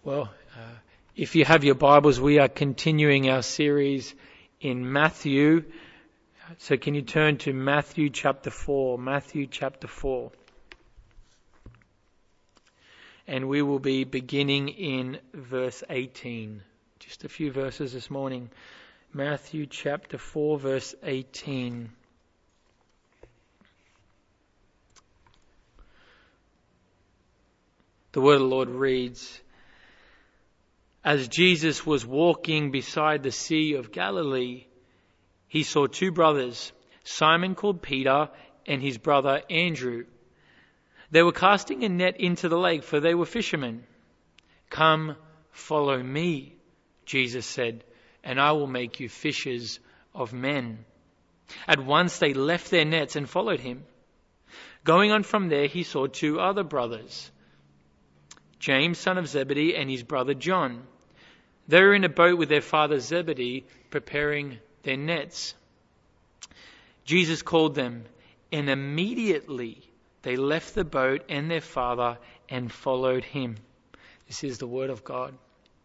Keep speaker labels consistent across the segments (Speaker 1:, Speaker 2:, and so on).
Speaker 1: Well, if you have your Bibles, we are continuing our series in Matthew. So can you turn to Matthew chapter 4? Matthew chapter 4. And we will be beginning in verse 18. Just a few verses this morning. Matthew chapter 4, verse 18. The word of the Lord reads, "As Jesus was walking beside the Sea of Galilee, he saw two brothers, Simon called Peter and his brother Andrew. They were casting a net into the lake, for they were fishermen. 'Come, follow me,' Jesus said, 'and I will make you fishers of men.' At once they left their nets and followed him. Going on from there, he saw two other brothers, James, son of Zebedee, and his brother John. They were in a boat with their father Zebedee, preparing their nets. Jesus called them, and immediately they left the boat and their father and followed him." This is the word of God.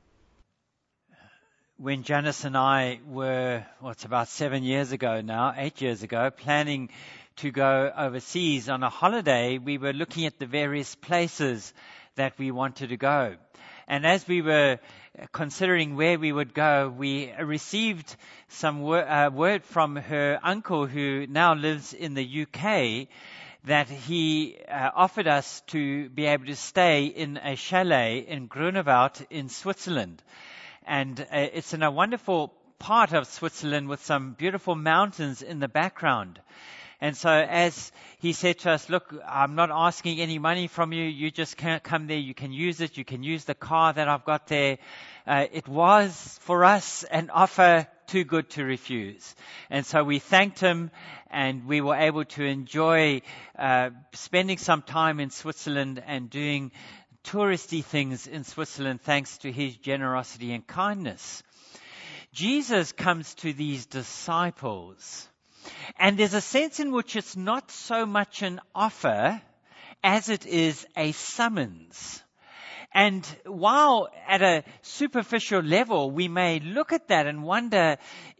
Speaker 2: When Janice and I were, it's about 7 years ago now, 8 years ago, planning to go overseas on a holiday, we were looking at the various places that we wanted to go. And as we were considering where we would go, we received some word from her uncle, who now lives in the UK, that he offered us to be able to stay in a chalet in Grunewald in Switzerland. And it's in a wonderful part of Switzerland with some beautiful mountains in the background. And so as he said to us, "Look, I'm not asking any money from you. You just can't come there. You can use it. You can use the car that I've got there." It was for us an offer too good to refuse. And so we thanked him, and we were able to enjoy spending some time in Switzerland and doing touristy things in Switzerland thanks to his generosity and kindness. Jesus comes to these disciples, and there's a sense in which it's not so much an offer as it is a summons. And while at a superficial level we may look at that and wonder,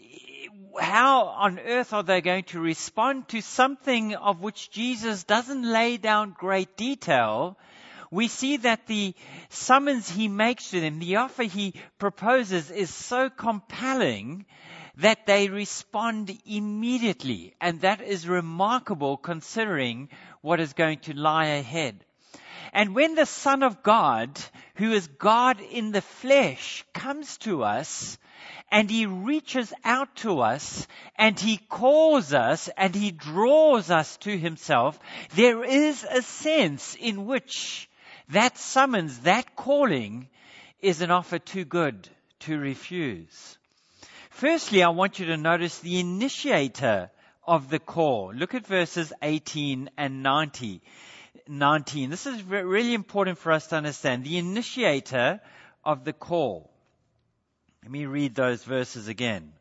Speaker 2: how on earth are they going to respond to something of which Jesus doesn't lay down great detail, we see that the summons he makes to them, the offer he proposes, is so compelling that they respond immediately. And that is remarkable considering what is going to lie ahead. And when the Son of God, who is God in the flesh, comes to us, and he reaches out to us, and he calls us, and he draws us to himself, there is a sense in which that summons, that calling, is an offer too good to refuse. Firstly, I want you to notice the initiator of the call. Look at verses 18 and 19. This is really important for us to understand. The initiator of the call. Let me read those verses again.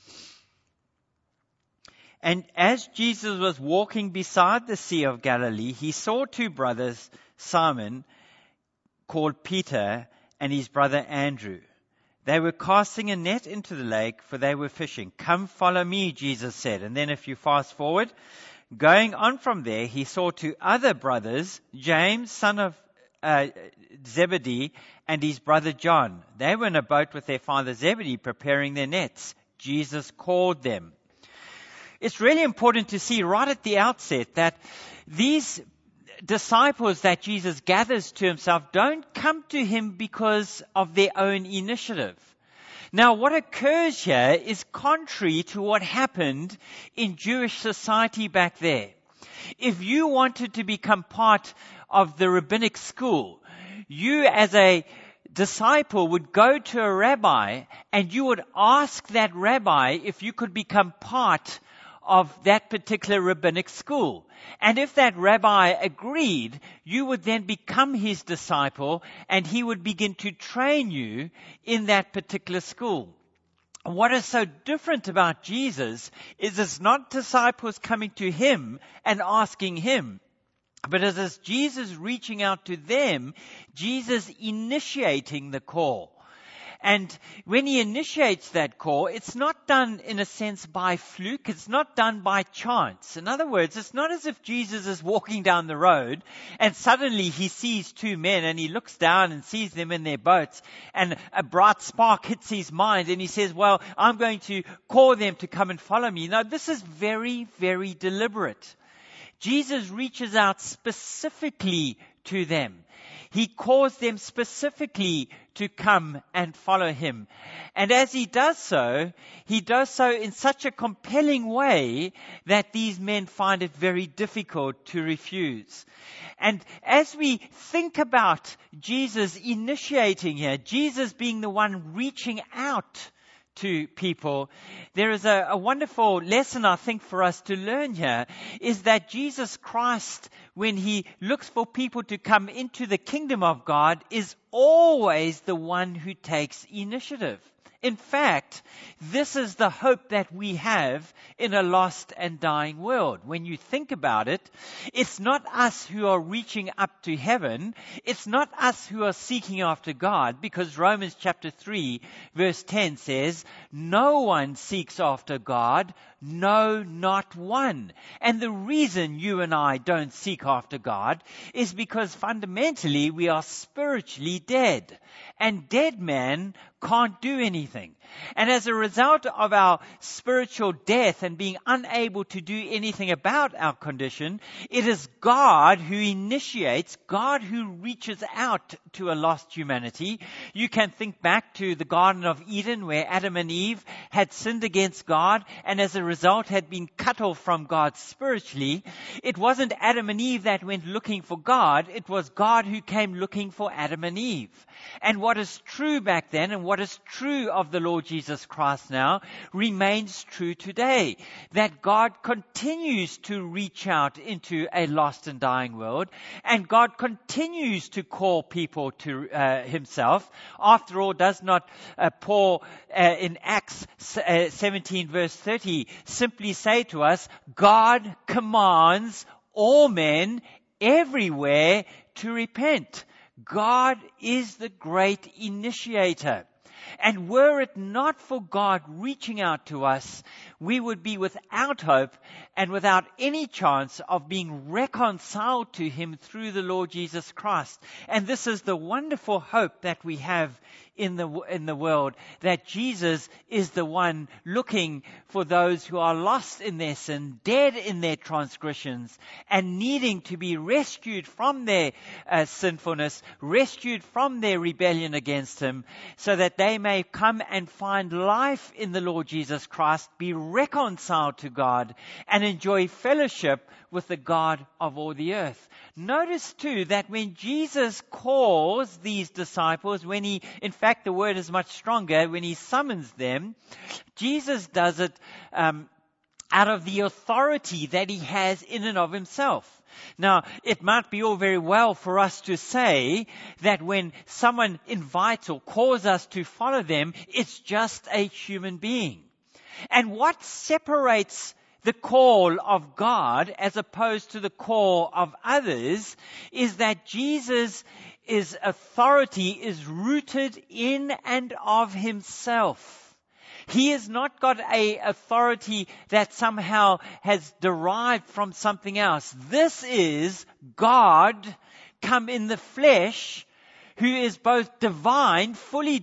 Speaker 2: "And as Jesus was walking beside the Sea of Galilee, he saw two brothers, Simon called Peter and his brother Andrew. They were casting a net into the lake, for they were fishing. 'Come, follow me,' Jesus said." And then if you fast forward, going on from there, he saw two other brothers, James, son of Zebedee, and his brother John. They were in a boat with their father Zebedee, preparing their nets. Jesus called them. It's really important to see right at the outset that these disciples that Jesus gathers to himself don't come to him because of their own initiative. Now, what occurs here is contrary to what happened in Jewish society back there. If you wanted to become part of the rabbinic school, you as a disciple would go to a rabbi and you would ask that rabbi if you could become part of that particular rabbinic school. And if that rabbi agreed, you would then become his disciple and he would begin to train you in that particular school. What is so different about Jesus is it's not disciples coming to him and asking him. But as Jesus reaching out to them, Jesus initiating the call. And when he initiates that call, it's not done in a sense by fluke. It's not done by chance. In other words, it's not as if Jesus is walking down the road and suddenly he sees two men and he looks down and sees them in their boats and a bright spark hits his mind and he says, well, I'm going to call them to come and follow me. No, this is very, very deliberate. Jesus reaches out specifically to them. He calls them specifically to come and follow him. And as he does so in such a compelling way that these men find it very difficult to refuse. And as we think about Jesus initiating here, Jesus being the one reaching out to people, there is a wonderful lesson, I think, for us to learn here, is that Jesus Christ, when he looks for people to come into the kingdom of God, is always the one who takes initiative. In fact, this is the hope that we have in a lost and dying world. When you think about it, it's not us who are reaching up to heaven. It's not us who are seeking after God, because Romans chapter 3 verse 10 says, no one seeks after God, no, not one. And the reason you and I don't seek after God is because fundamentally we are spiritually dead. And dead men can't do anything. And as a result of our spiritual death and being unable to do anything about our condition, it is God who initiates, God who reaches out to a lost humanity. You can think back to the Garden of Eden where Adam and Eve had sinned against God and as a result had been cut off from God spiritually. It wasn't Adam and Eve that went looking for God. It was God who came looking for Adam and Eve. And what is true back then and what is true of the Lord Jesus Christ now remains true today. That God continues to reach out into a lost and dying world, and God continues to call people to himself. After all, does not Paul in Acts 17 verse 30 simply say to us, God commands all men everywhere to repent. God is the great initiator. And were it not for God reaching out to us, we would be without hope and without any chance of being reconciled to him through the Lord Jesus Christ. And this is the wonderful hope that we have in the world, that Jesus is the one looking for those who are lost in their sin, dead in their transgressions, and needing to be rescued from their sinfulness, rescued from their rebellion against him, so that they may come and find life in the Lord Jesus Christ, be reconciled to God, and enjoy fellowship with the God of all the earth. Notice too that when Jesus calls these disciples, in fact the word is much stronger, when he summons them, Jesus does it out of the authority that he has in and of himself. Now, it might be all very well for us to say that when someone invites or calls us to follow them, it's just a human being. And what separates the call of God as opposed to the call of others is that Jesus' authority is rooted in and of himself. He has not got an authority that somehow has derived from something else. This is God come in the flesh, who is both divine,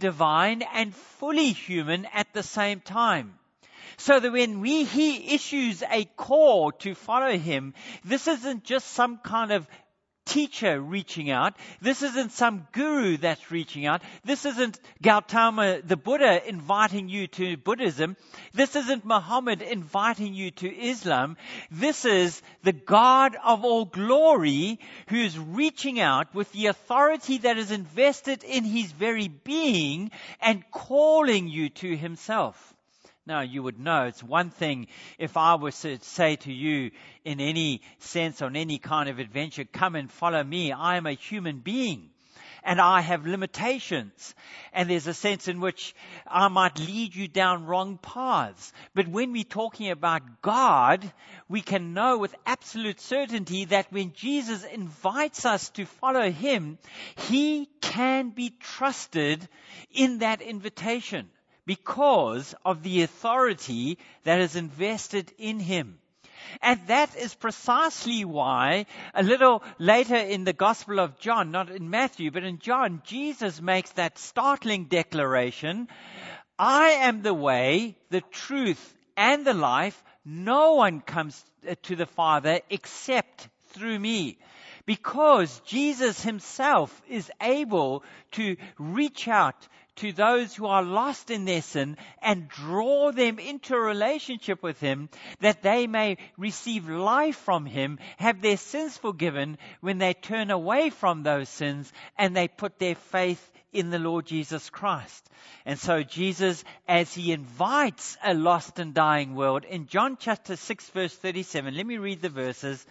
Speaker 2: and fully human at the same time. So that when he issues a call to follow him, this isn't just some kind of teacher reaching out. This isn't some guru that's reaching out. This isn't Gautama the Buddha inviting you to Buddhism. This isn't Muhammad inviting you to Islam. This is the God of all glory who is reaching out with the authority that is invested in his very being and calling you to himself. Now, you would know it's one thing if I were to say to you in any sense, on any kind of adventure, come and follow me. I am a human being. and I have limitations. And there's a sense in which I might lead you down wrong paths. But when we're talking about God, we can know with absolute certainty that when Jesus invites us to follow him, he can be trusted in that invitation because of the authority that is invested in him. And that is precisely why a little later in the Gospel of John, not in Matthew, but in John, Jesus makes that startling declaration, I am the way, the truth, and the life. No one comes to the Father except through me. Because Jesus himself is able to reach out to those who are lost in their sin and draw them into a relationship with him, that they may receive life from him, have their sins forgiven when they turn away from those sins and they put their faith in the Lord Jesus Christ. And so Jesus, as he invites a lost and dying world, in John chapter 6 verse 37, let me read the verses.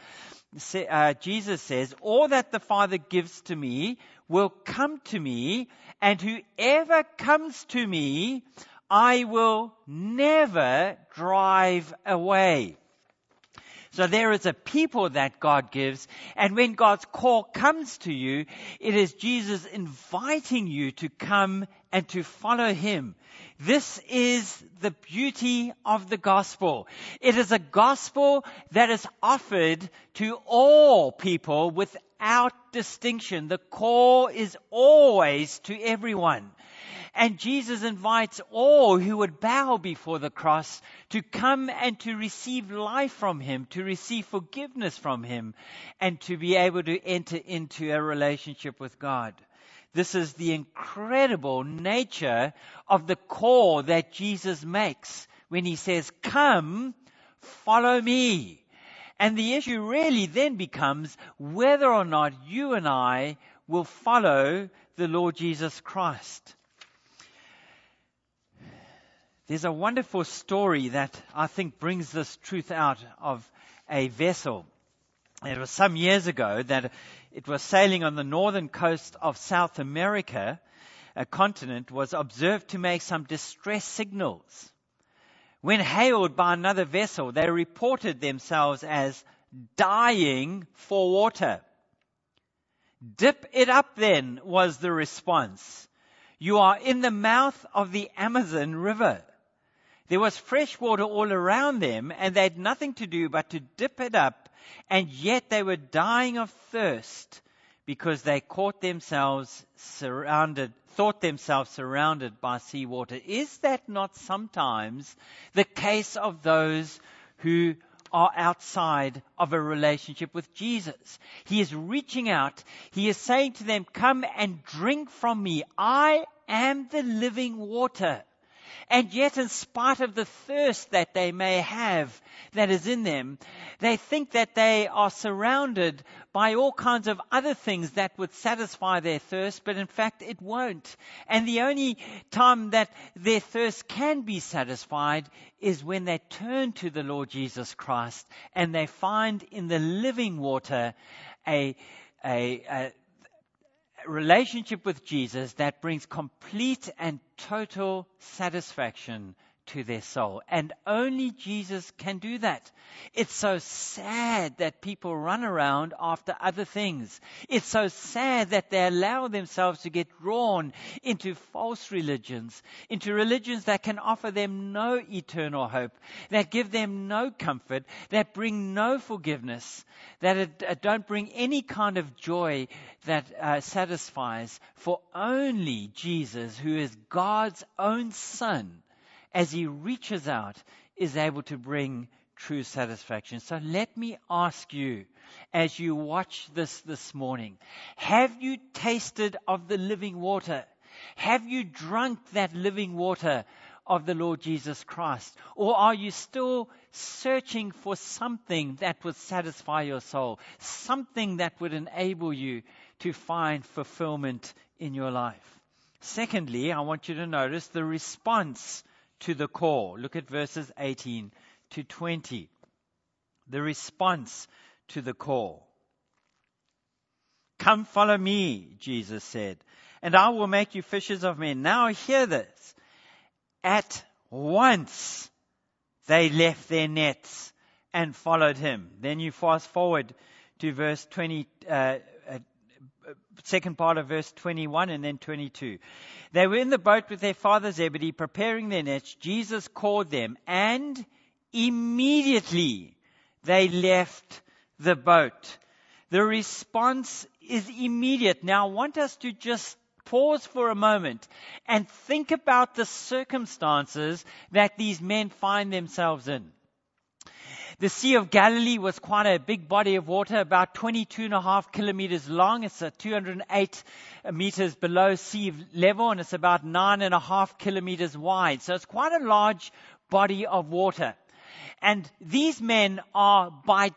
Speaker 2: Jesus says, all that the Father gives to me will come to me, and whoever comes to me, I will never drive away. So there is a people that God gives, and when God's call comes to you, it is Jesus inviting you to come and to follow him. This is the beauty of the gospel. It is a gospel that is offered to all people without distinction. The call is always to everyone. And Jesus invites all who would bow before the cross to come and to receive life from him, to receive forgiveness from him, and to be able to enter into a relationship with God. This is the incredible nature of the call that Jesus makes when he says, come, follow me. And the issue really then becomes whether or not you and I will follow the Lord Jesus Christ. There's a wonderful story that I think brings this truth out of a vessel. It was some years ago that it was sailing on the northern coast of South America. A continent was observed to make some distress signals. When hailed by another vessel, they reported themselves as dying for water. Dip it up then, was the response. You are in the mouth of the Amazon River. There was fresh water all around them, and they had nothing to do but to dip it up, and yet they were dying of thirst because they thought themselves surrounded by seawater. Is that not sometimes the case of those who are outside of a relationship with Jesus? He is reaching out. He is saying to them, come and drink from me. I am the living water. And yet, in spite of the thirst that they may have that is in them, they think that they are surrounded by all kinds of other things that would satisfy their thirst, but in fact it won't. And the only time that their thirst can be satisfied is when they turn to the Lord Jesus Christ and they find in the living water a relationship with Jesus that brings complete and total satisfaction to their soul. And only Jesus can do that. It's so sad that people run around after other things. It's so sad that they allow themselves to get drawn into false religions, into religions that can offer them no eternal hope, that give them no comfort, that bring no forgiveness, that don't bring any kind of joy that satisfies. For only Jesus, who is God's own Son, as he reaches out, is able to bring true satisfaction. So let me ask you, as you watch this morning, have you tasted of the living water? Have you drunk that living water of the Lord Jesus Christ? Or are you still searching for something that would satisfy your soul, something that would enable you to find fulfillment in your life? Secondly, I want you to notice the response to the call. Look at verses 18 to 20. The response to the call. Come follow me, Jesus said, and I will make you fishers of men. Now hear this. At once they left their nets and followed him. Then you fast forward to verse 20, second part of verse 21 and then 22. They were in the boat with their father Zebedee, preparing their nets. Jesus called them, and immediately they left the boat. The response is immediate. Now I want us to just pause for a moment and think about the circumstances that these men find themselves in. The Sea of Galilee was quite a big body of water, about 22.5 kilometers long. It's 208 meters below sea level, and it's about 9.5 kilometers wide. So it's quite a large body of water. And these men are by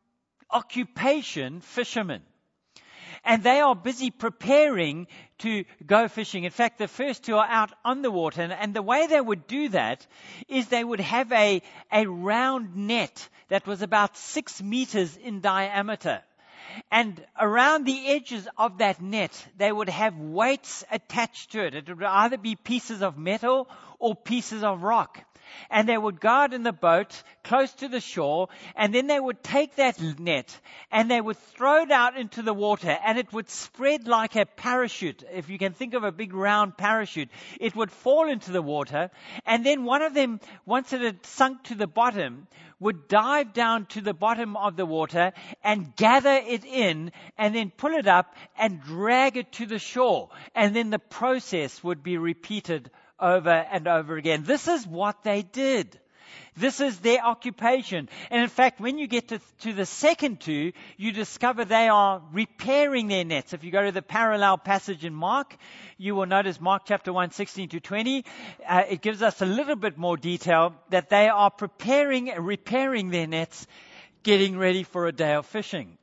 Speaker 2: occupation fishermen. And they are busy preparing to go fishing. In fact, the first two are out on the water. And the way they would do that is they would have a round net that was about 6 meters in diameter. And around the edges of that net, they would have weights attached to it. It would either be pieces of metal or pieces of rock. And they would go out in the boat close to the shore, and then they would take that net and they would throw it out into the water, and it would spread like a parachute. If you can think of a big round parachute, it would fall into the water, and then one of them, once it had sunk to the bottom, would dive down to the bottom of the water and gather it in and then pull it up and drag it to the shore. And then the process would be repeated over and over again. This is what they did. This is their occupation. And in fact, when you get to the second two, you discover they are repairing their nets. If you go to the parallel passage in Mark, you will notice Mark chapter 1, 16 to 20. It gives us a little bit more detail that they are repairing their nets, getting ready for a day of fishing.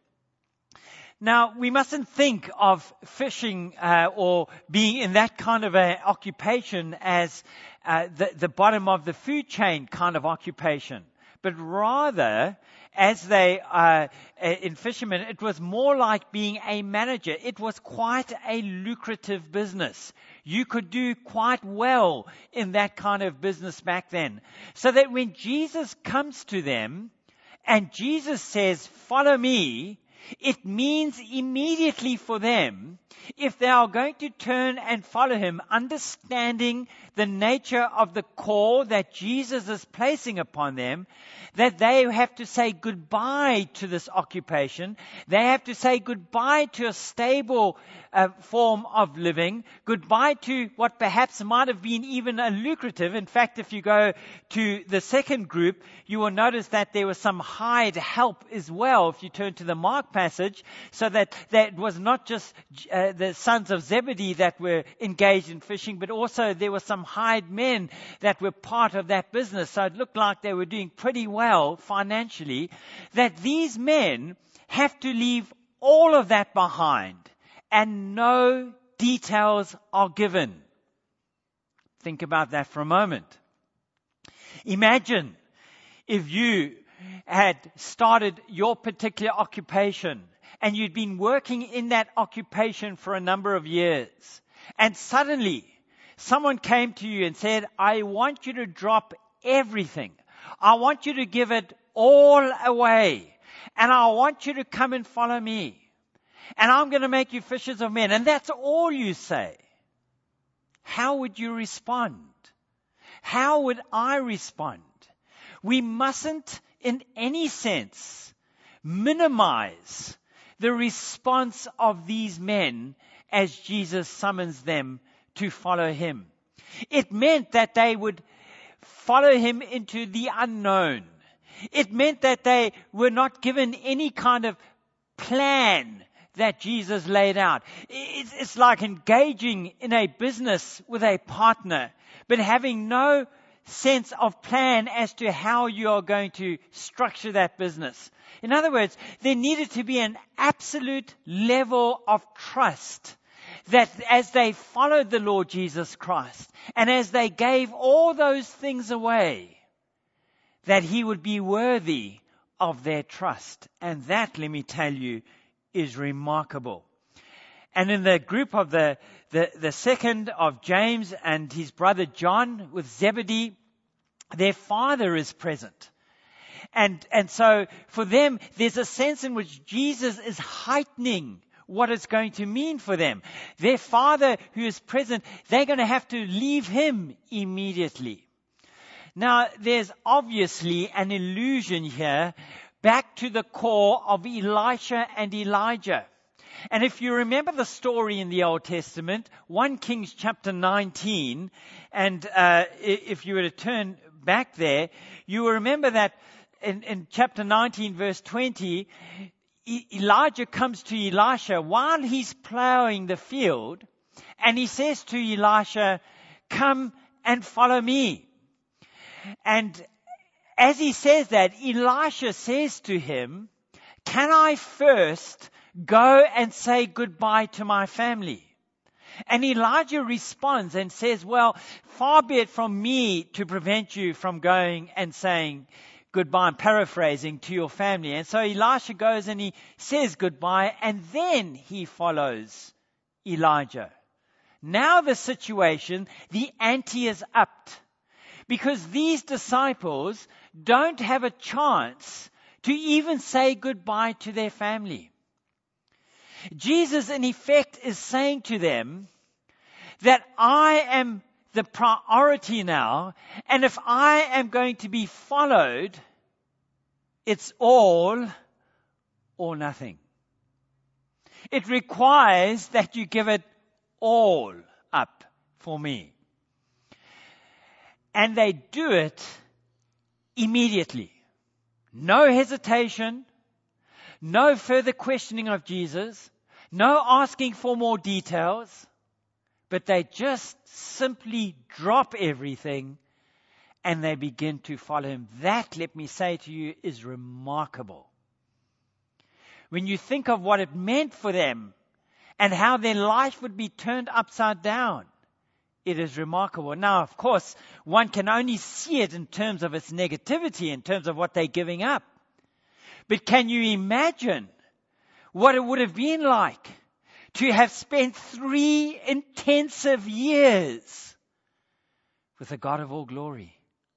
Speaker 2: Now, we mustn't think of fishing or being in that kind of an occupation as the bottom of the food chain kind of occupation. But rather, as they in fishermen, it was more like being a manager. It was quite a lucrative business. You could do quite well in that kind of business back then. So that when Jesus comes to them and Jesus says, "Follow me," it means immediately for them, if they are going to turn and follow him, understanding the nature of the call that Jesus is placing upon them, that they have to say goodbye to this occupation. They have to say goodbye to a stable form of living, goodbye to what perhaps might have been even a lucrative. In fact, if you go to the second group, you will notice that there was some hired help as well, if you turn to the Mark passage, so that it was not just the sons of Zebedee that were engaged in fishing, but also there were some hired men that were part of that business. So it looked like they were doing pretty well financially, that these men have to leave all of that behind and no details are given. Think about that for a moment. Imagine if you had started your particular occupation and you'd been working in that occupation for a number of years, and suddenly someone came to you and said, "I want you to drop everything. I want you to give it all away. And I want you to come and follow me. And I'm going to make you fishers of men." And that's all you say. How would you respond? How would I respond? We mustn't, in any sense, minimize the response of these men as Jesus summons them to follow him. It meant that they would follow him into the unknown. It meant that they were not given any kind of plan that Jesus laid out. It's like engaging in a business with a partner, but having no sense of plan as to how you are going to structure that business. In other words, there needed to be an absolute level of trust that as they followed the Lord Jesus Christ and as they gave all those things away, that he would be worthy of their trust. And that, let me tell you, is remarkable. And in the group of the second of James and his brother John with Zebedee, their father is present. And so for them, there's a sense in which Jesus is heightening what it's going to mean for them. Their father who is present, they're going to have to leave him immediately. Now, there's obviously an allusion here back to the core of Elisha and Elijah. And if you remember the story in the Old Testament, 1 Kings chapter 19, and if you were to turn back there, you will remember that in chapter 19, verse 20, Elijah comes to Elisha while he's plowing the field, and he says to Elisha, "Come and follow me." And as he says that, Elisha says to him, "Can I first go and say goodbye to my family?" And Elijah responds and says, "Well, far be it from me to prevent you from going and saying goodbye," I'm paraphrasing, "to your family." And so Elisha goes and he says goodbye, and then he follows Elijah. Now the situation, the ante is upped, because these disciples don't have a chance to even say goodbye to their family. Jesus, in effect, is saying to them that I am the priority now, and if I am going to be followed, it's all or nothing. It requires that you give it all up for me. And they do it immediately. No hesitation, no further questioning of Jesus, no asking for more details, but they just simply drop everything and they begin to follow him. That, let me say to you, is remarkable. When you think of what it meant for them and how their life would be turned upside down, it is remarkable. Now, of course, one can only see it in terms of its negativity, in terms of what they're giving up. But can you imagine what it would have been like to have spent 3 intensive years with the God of all glory?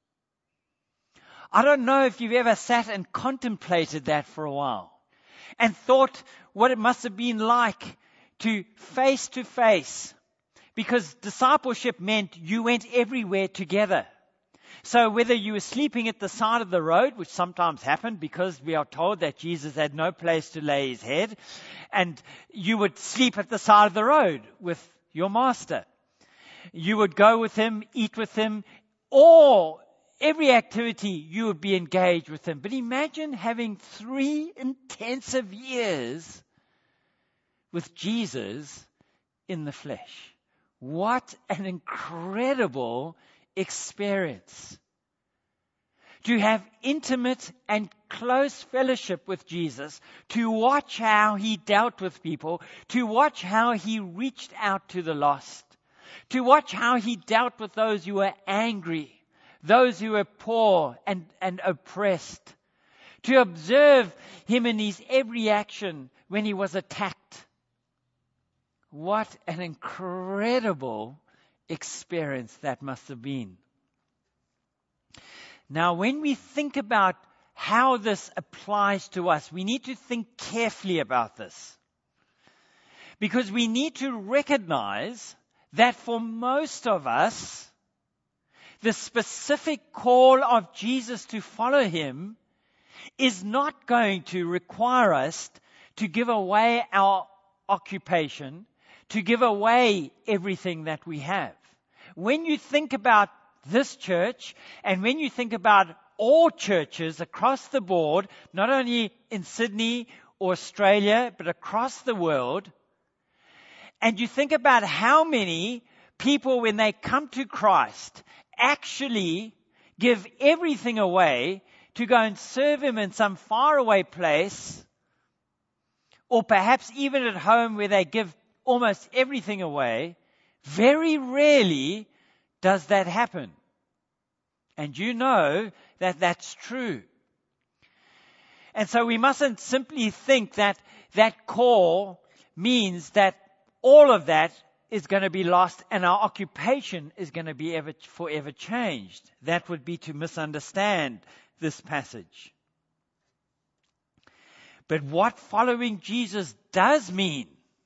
Speaker 2: I don't know if you've ever sat and contemplated that for a while and thought what it must have been like to face, because discipleship meant you went everywhere together. So whether you were sleeping at the side of the road, which sometimes happened because we are told that Jesus had no place to lay his head, and you would sleep at the side of the road with your master. You would go with him, eat with him, or every activity you would be engaged with him. But imagine having 3 intensive years with Jesus in the flesh. What an incredible experience. To have intimate and close fellowship with Jesus, to watch how he dealt with people, to watch how he reached out to the lost, to watch how he dealt with those who were angry, those who were poor and oppressed, to observe him in his every action when he was attacked. What an incredible experience that must have been. Now, when we think about how this applies to us, we need to think carefully about this. Because we need to recognize that for most of us, the specific call of Jesus to follow him is not going to require us to give away our occupation, to give away everything that we have. When you think about this church, and when you think about all churches across the board, not only in Sydney or Australia, but across the world, and you think about how many people, when they come to Christ, actually give everything away to go and serve him in some faraway place, or perhaps even at home where they give almost everything away, very rarely does that happen. And you know that that's true. And so we mustn't simply think that that call means that all of that is going to be lost, and our occupation is going to be forever changed. That would be to misunderstand this passage. But what following Jesus does mean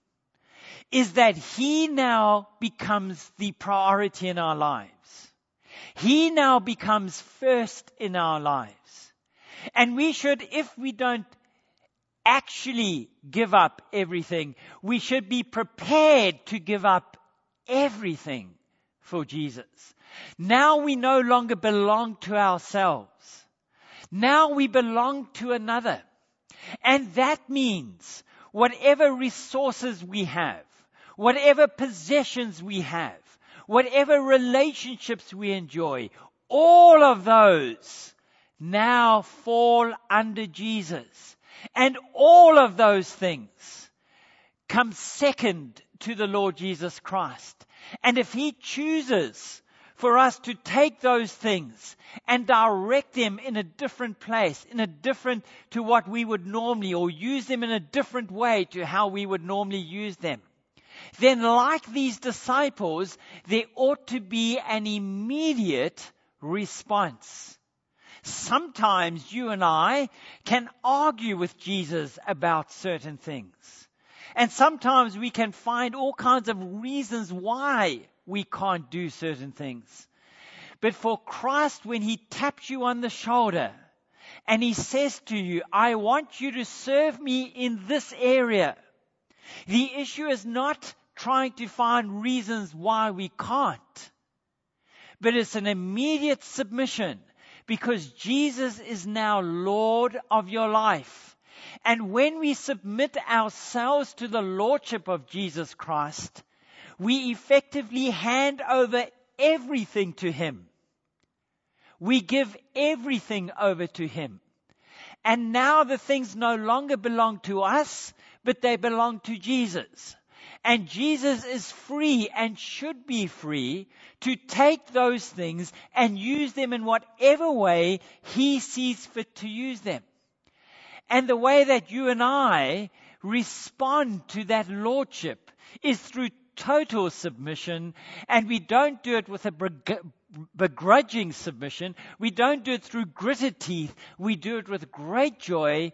Speaker 2: is that He now becomes the priority in our lives. He now becomes first in our lives. And we should, if we don't actually give up everything, we should be prepared to give up everything for Jesus. Now we no longer belong to ourselves. Now we belong to another. And that means whatever resources we have, whatever possessions we have, whatever relationships we enjoy, all of those now fall under Jesus. And all of those things come second to the Lord Jesus Christ. And if He chooses for us to take those things and direct them in a different place, to what we would normally, or use them in a different way to how we would normally use them, then like these disciples, there ought to be an immediate response. Sometimes you and I can argue with Jesus about certain things. And sometimes we can find all kinds of reasons why we can't do certain things. But for Christ, when He taps you on the shoulder and He says to you, I want you to serve me in this area, the issue is not trying to find reasons why we can't, but it's an immediate submission, because Jesus is now Lord of your life. And when we submit ourselves to the Lordship of Jesus Christ, we effectively hand over everything to Him. We give everything over to Him. And now the things no longer belong to us, but they belong to Jesus. And Jesus is free and should be free to take those things and use them in whatever way He sees fit to use them. And the way that you and I respond to that lordship is through total submission, and we don't do it with a begrudging submission. We don't do it through gritted teeth. We do it with great joy,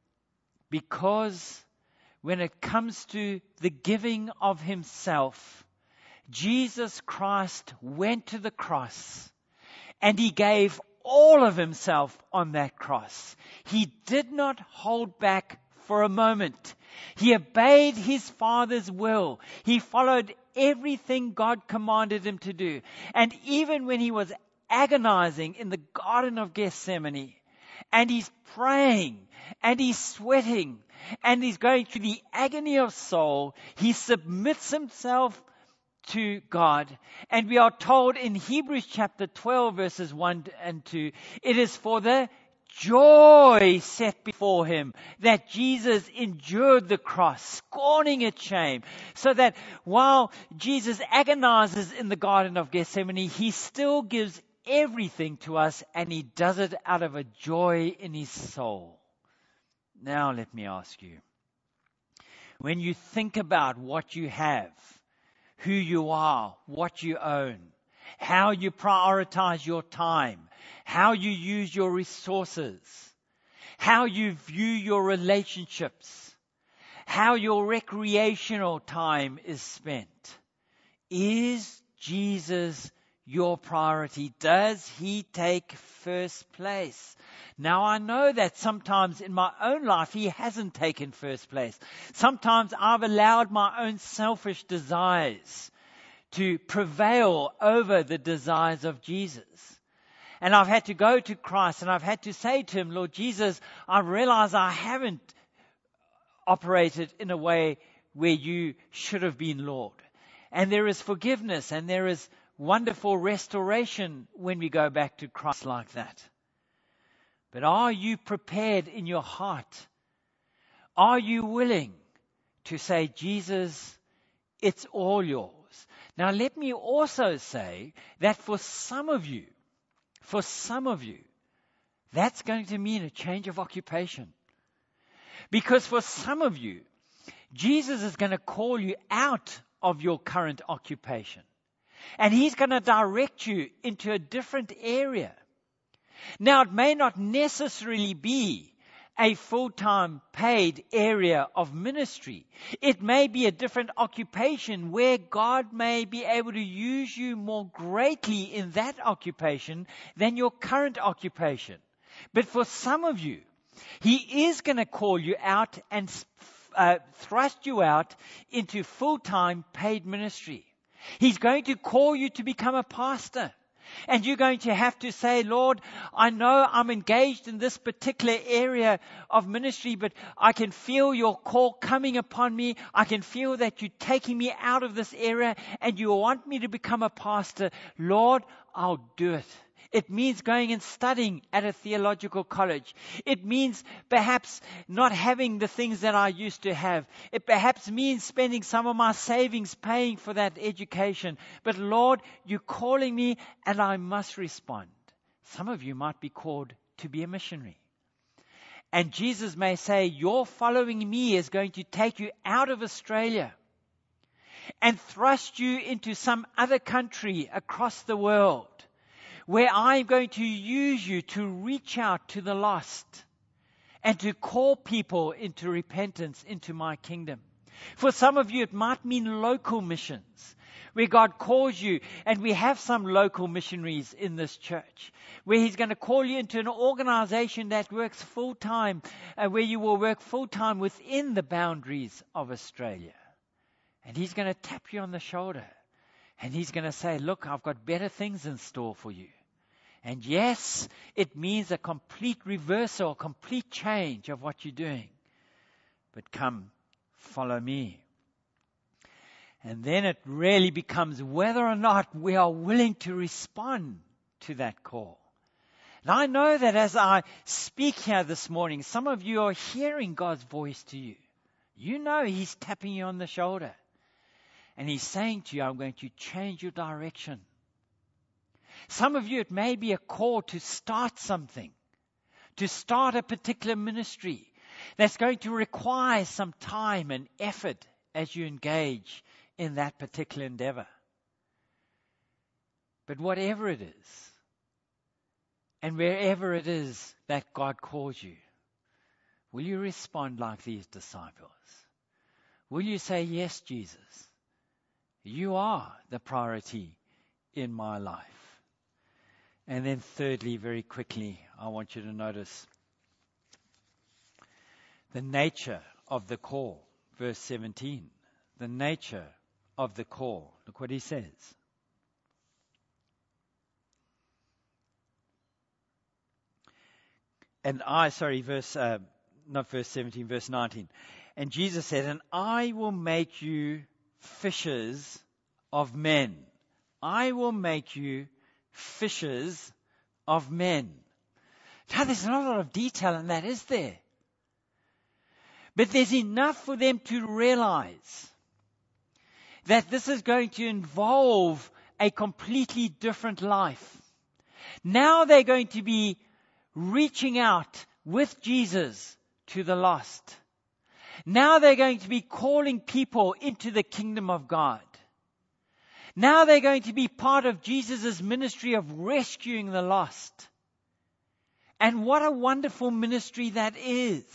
Speaker 2: because when it comes to the giving of Himself, Jesus Christ went to the cross and He gave all of Himself on that cross. He did not hold back for a moment. He obeyed His Father's will. He followed everything God commanded Him to do. And even when He was agonizing in the Garden of Gethsemane, and He's praying, and He's sweating, and He's going through the agony of soul, He submits Himself to God. And we are told in Hebrews chapter 12 verses 1 and 2, it is for the joy set before Him that Jesus endured the cross, scorning its shame, so that while Jesus agonizes in the Garden of Gethsemane, He still gives everything to us, and He does it out of a joy in His soul. Now let me ask you, when you think about what you have, who you are, what you own, how you prioritize your time, how you use your resources, how you view your relationships, how your recreational time is spent, is Jesus your priority? Does He take first place? Now I know that sometimes in my own life He hasn't taken first place. Sometimes I've allowed my own selfish desires to prevail over the desires of Jesus. And I've had to go to Christ and I've had to say to Him, Lord Jesus, I realize I haven't operated in a way where You should have been Lord. And there is forgiveness and there is wonderful restoration when we go back to Christ like that. But are you prepared in your heart? Are you willing to say, Jesus, it's all yours? Now let me also say that for some of you, that's going to mean a change of occupation. Because for some of you, Jesus is going to call you out of your current occupation. And He's going to direct you into a different area. Now, it may not necessarily be a full-time paid area of ministry. It may be a different occupation where God may be able to use you more greatly in that occupation than your current occupation. But for some of you, He is going to call you out and thrust you out into full-time paid ministry. He's going to call you to become a pastor. And you're going to have to say, Lord, I know I'm engaged in this particular area of ministry, but I can feel your call coming upon me. I can feel that you're taking me out of this area and you want me to become a pastor. Lord, I'll do it. It means going and studying at a theological college. It means perhaps not having the things that I used to have. It perhaps means spending some of my savings paying for that education. But Lord, you're calling me and I must respond. Some of you might be called to be a missionary. And Jesus may say, your following me is going to take you out of Australia and thrust you into some other country across the world, where I'm going to use you to reach out to the lost and to call people into repentance, into my kingdom. For some of you, it might mean local missions, where God calls you, and we have some local missionaries in this church, where He's going to call you into an organization that works full-time, where you will work full-time within the boundaries of Australia. And He's going to tap you on the shoulder. And He's going to say, look, I've got better things in store for you. And yes, it means a complete reversal, a complete change of what you're doing. But come, follow me. And then it really becomes whether or not we are willing to respond to that call. And I know that as I speak here this morning, some of you are hearing God's voice to you. You know He's tapping you on the shoulder. And He's saying to you, I'm going to change your direction. Some of you, it may be a call to start something, to start a particular ministry that's going to require some time and effort as you engage in that particular endeavor. But whatever it is, and wherever it is that God calls you, will you respond like these disciples? Will you say, yes, Jesus? You are the priority in my life. And then thirdly, very quickly, I want you to notice the nature of the call. Verse 17. The nature of the call. Look what he says. Verse 17, verse 19. And Jesus said, and I will make you fishers of men. I will make you fishers of men. Now, there's not a lot of detail in that, is there? But there's enough for them to realize that this is going to involve a completely different life. Now they're going to be reaching out with Jesus to the lost. Now they're going to be calling people into the kingdom of God. Now they're going to be part of Jesus' ministry of rescuing the lost. And what a wonderful ministry that is.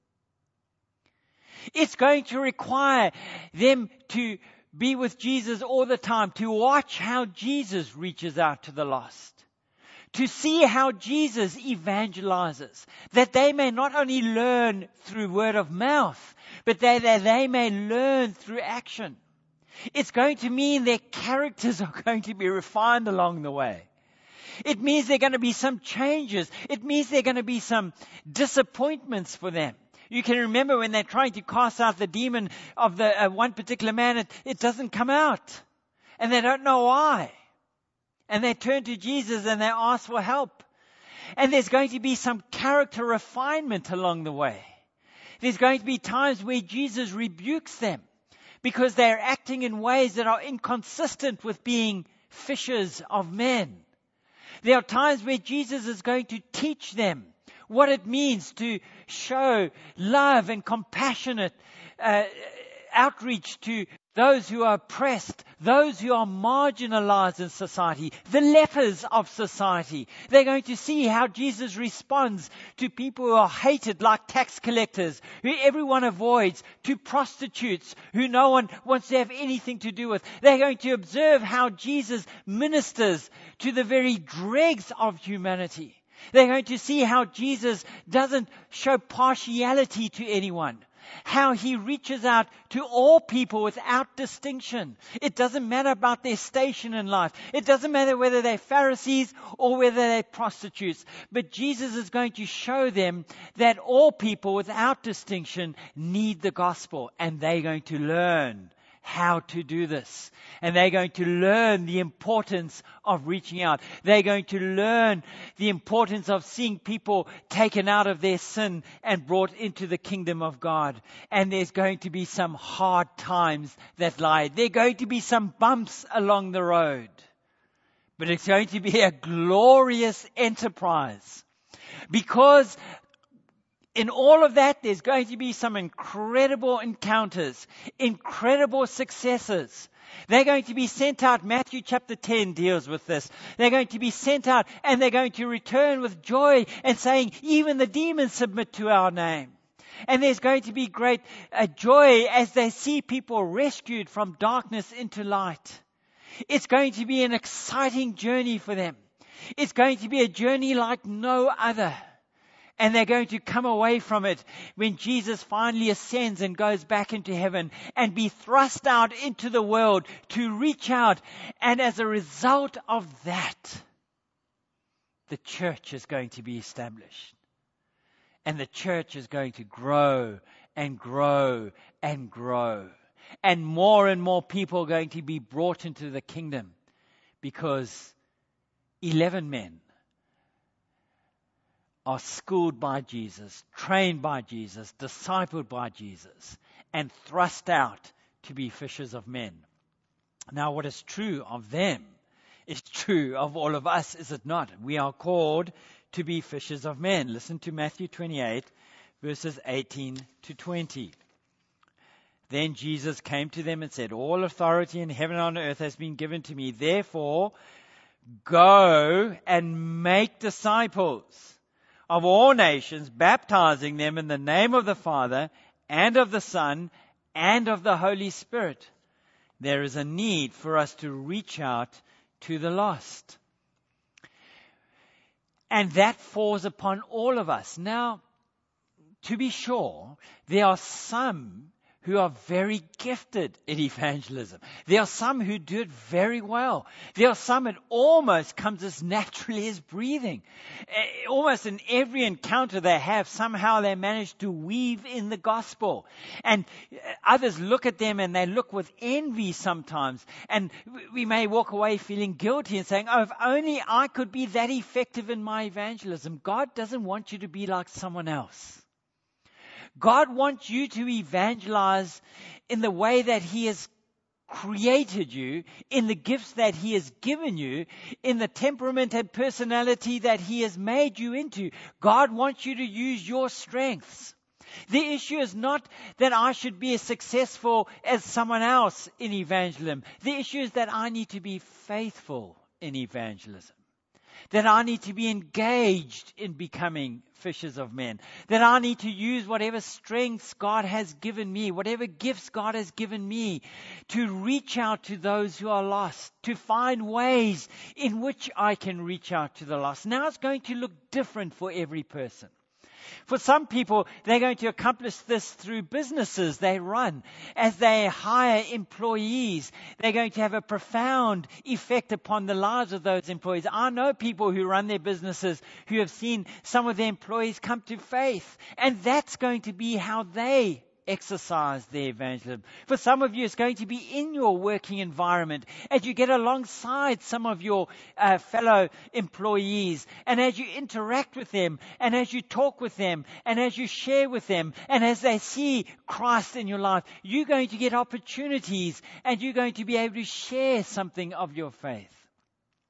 Speaker 2: It's going to require them to be with Jesus all the time, to watch how Jesus reaches out to the lost, to see how Jesus evangelizes, that they may not only learn through word of mouth, but that they may learn through action. It's going to mean their characters are going to be refined along the way. It means there are going to be some changes. It means there are going to be some disappointments for them. You can remember when they're trying to cast out the demon of the one particular man, it doesn't come out. And they don't know why. And they turn to Jesus and they ask for help. And there's going to be some character refinement along the way. There's going to be times where Jesus rebukes them because they're acting in ways that are inconsistent with being fishers of men. There are times where Jesus is going to teach them what it means to show love and compassionate outreach to those who are oppressed, those who are marginalized in society, the lepers of society. They're going to see how Jesus responds to people who are hated, like tax collectors, who everyone avoids, to prostitutes, who no one wants to have anything to do with. They're going to observe how Jesus ministers to the very dregs of humanity. They're going to see how Jesus doesn't show partiality to anyone. How he reaches out to all people without distinction. It doesn't matter about their station in life. It doesn't matter whether they're Pharisees or whether they're prostitutes. But Jesus is going to show them that all people without distinction need the gospel. And they're going to learn how to do this. And they're going to learn the importance of reaching out. They're going to learn the importance of seeing people taken out of their sin and brought into the kingdom of God. And there's going to be some hard times that lie. There are going to be some bumps along the road. But it's going to be a glorious enterprise. Because in all of that, there's going to be some incredible encounters, incredible successes. They're going to be sent out. Matthew chapter 10 deals with this. They're going to be sent out and they're going to return with joy and saying, even the demons submit to our name. And there's going to be great joy as they see people rescued from darkness into light. It's going to be an exciting journey for them. It's going to be a journey like no other. And they're going to come away from it when Jesus finally ascends and goes back into heaven and be thrust out into the world to reach out. And as a result of that, the church is going to be established. And the church is going to grow and grow and grow. And more people are going to be brought into the kingdom because 11 men are schooled by Jesus, trained by Jesus, discipled by Jesus, and thrust out to be fishers of men. Now, what is true of them is true of all of us, is it not? We are called to be fishers of men. Listen to Matthew 28, verses 18 to 20. Then Jesus came to them and said, all authority in heaven and on earth has been given to me. Therefore, go and make disciples of all nations, baptizing them in the name of the Father and of the Son and of the Holy Spirit. There is a need for us to reach out to the lost. And that falls upon all of us. Now, to be sure, there are some who are very gifted in evangelism. There are some who do it very well. There are some it almost comes as naturally as breathing. Almost in every encounter they have, somehow they manage to weave in the gospel. And others look at them and they look with envy sometimes. And we may walk away feeling guilty and saying, oh, if only I could be that effective in my evangelism. God doesn't want you to be like someone else. God wants you to evangelize in the way that He has created you, in the gifts that He has given you, in the temperament and personality that He has made you into. God wants you to use your strengths. The issue is not that I should be as successful as someone else in evangelism. The issue is that I need to be faithful in evangelism. That I need to be engaged in becoming fishers of men. That I need to use whatever strengths God has given me, whatever gifts God has given me, to reach out to those who are lost, to find ways in which I can reach out to the lost. Now it's going to look different for every person. For some people, they're going to accomplish this through businesses they run. As they hire employees, they're going to have a profound effect upon the lives of those employees. I know people who run their businesses who have seen some of their employees come to faith. And that's going to be how they exercise their evangelism. For some of you, it's going to be in your working environment as you get alongside some of your fellow employees, and as you interact with them, and as you talk with them, and as you share with them, and as they see Christ in your life, you're going to get opportunities and you're going to be able to share something of your faith.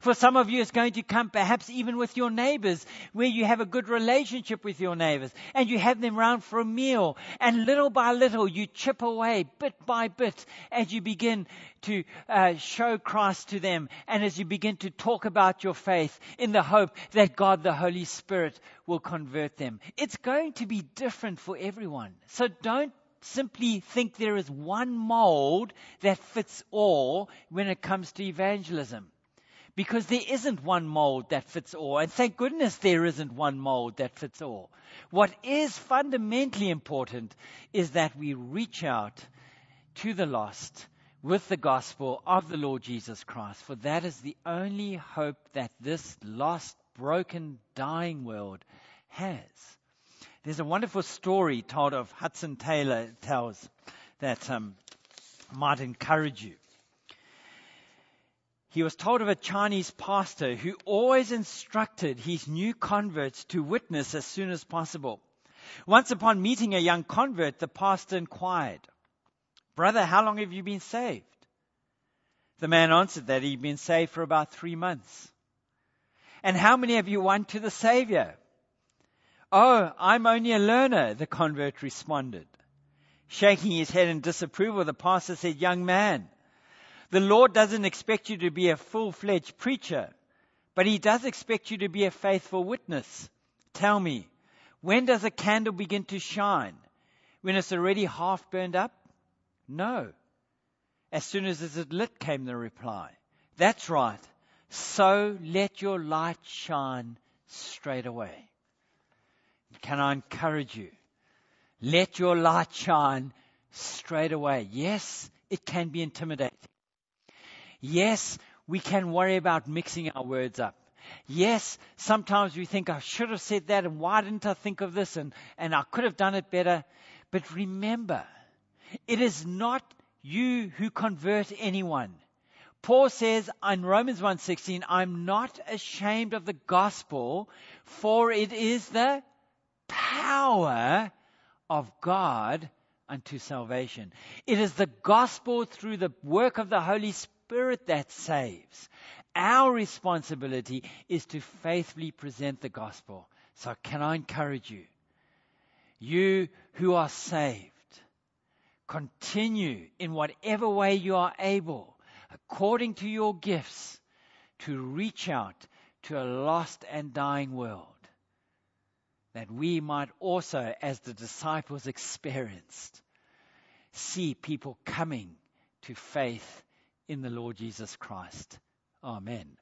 Speaker 2: For some of you, it's going to come perhaps even with your neighbors, where you have a good relationship with your neighbors and you have them round for a meal. And little by little, you chip away bit by bit as you begin to show Christ to them. And as you begin to talk about your faith in the hope that God, the Holy Spirit, will convert them. It's going to be different for everyone. So don't simply think there is one mold that fits all when it comes to evangelism. Because there isn't one mold that fits all. And thank goodness there isn't one mold that fits all. What is fundamentally important is that we reach out to the lost with the gospel of the Lord Jesus Christ. For that is the only hope that this lost, broken, dying world has. There's a wonderful story told of Hudson Taylor tells that might encourage you. He was told of a Chinese pastor who always instructed his new converts to witness as soon as possible. Once upon meeting a young convert, the pastor inquired, "Brother, how long have you been saved?" The man answered that he'd been saved for about 3 months. "And how many have you won to the Savior?" "Oh, I'm only a learner," the convert responded. Shaking his head in disapproval, the pastor said, "Young man, the Lord doesn't expect you to be a full-fledged preacher, but He does expect you to be a faithful witness. Tell me, when does a candle begin to shine? When it's already half burned up?" "No. As soon as it's lit," came the reply. "That's right. So let your light shine straight away." Can I encourage you? Let your light shine straight away. Yes, it can be intimidating. Yes, we can worry about mixing our words up. Yes, sometimes we think, I should have said that, and why didn't I think of this, and I could have done it better. But remember, it is not you who convert anyone. Paul says in Romans 1:16, "I'm not ashamed of the gospel, for it is the power of God unto salvation." It is the gospel through the work of the Holy Spirit that saves. Our responsibility is to faithfully present the gospel. So can I encourage you? You who are saved, continue in whatever way you are able, according to your gifts, to reach out to a lost and dying world, that we might also, as the disciples experienced, see people coming to faith in the Lord Jesus Christ. Amen.